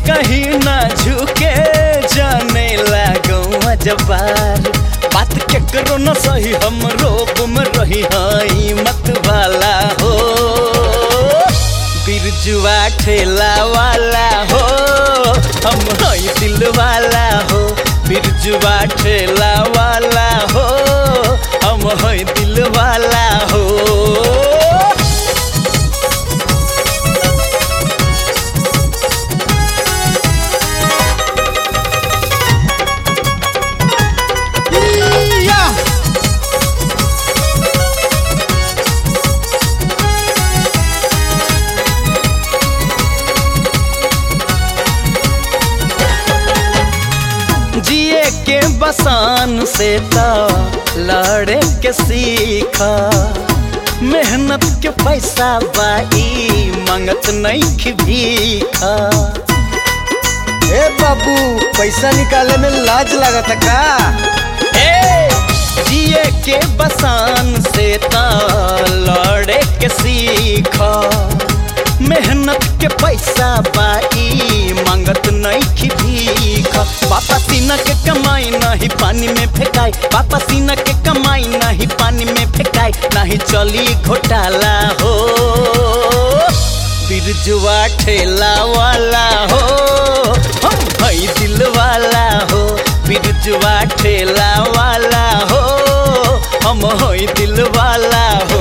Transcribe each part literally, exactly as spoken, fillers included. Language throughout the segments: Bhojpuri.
कहीं ना झुके जाने लागो जबार। बात के करो न सही हम रोब में रही हाई मत वाला हो। बिरजुआ ठेला वाला हो हम हई दिल वाला हो। बिरजुआ ठेला वाला हो हम हई दिल वाला हो। जिए के बसान से ता लड़े के सीखा। मेहनत के पैसा बाई मंगत नहीं भीखा। ए बाबू पैसा निकाले में लाज लगता का? ए जिए के बसान से ता लड़े के सीखा। मेहनत के पैसा बाई मंगत नहीं भीखा। पापा सीना के कमाई नहीं पानी में फेंकाई। पापा सीना के कमाई नहीं पानी में फेंकाई। नहीं चली घोटाला हो। बिरजुआ ठेला वाला हो हम हई दिल वाला हो। बिरजुआ ठेला वाला हो हम हई दिल वाला हो।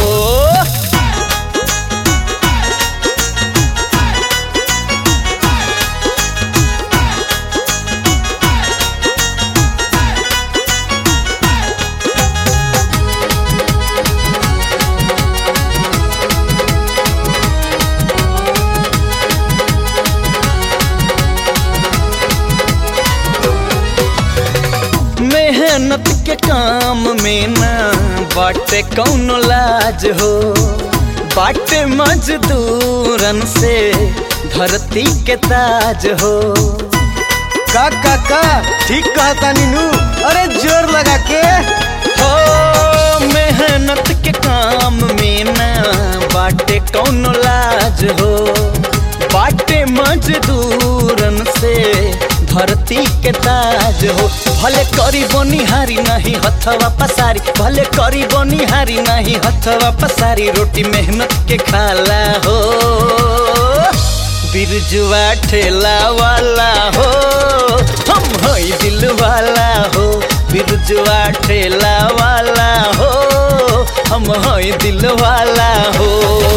मेहनत के काम में ना बाटे कौनो लाज हो। बाटे मजदूरन से धरती के ताज हो। का का का ठीक कहता नीनू। अरे जोर लगा के हो। मेहनत के काम में ना बाटे कौनो लाज हो। बाटे मजदूरन से धरती के ताज हो। भले करी बनिहारी नहीं हथवा पसारी। भले करी बनिहारी नहीं हथवा पसारी। रोटी मेहनत के खाला हो। बिरजुआ ठेला वाला हो हम हई दिल वाला हो। बिरजुआ ठेला वाला हो हम हई दिल वाला हो।